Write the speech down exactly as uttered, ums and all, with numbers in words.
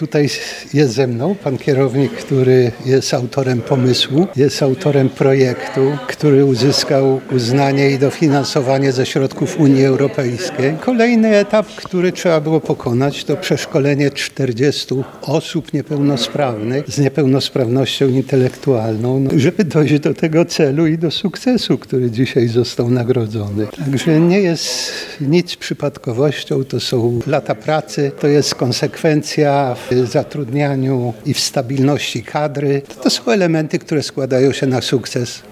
Tutaj jest ze mną pan kierownik, który jest autorem pomysłu, jest autorem projektu, który uzyskał uznanie i dofinansowanie ze środków Unii Europejskiej. Kolejny etap, który trzeba było pokonać, to przeszkolenie czterdziestu osób niepełnosprawnych z niepełnosprawnością intelektualną, no, żeby dojść do tego celu i do sukcesu, który dzisiaj został nagrodzony. Także nie jest nic przypadkowością, to są lata pracy, to jest konsekwencja w zatrudnianiu i w stabilności kadry. To są elementy, które składają się na sukces.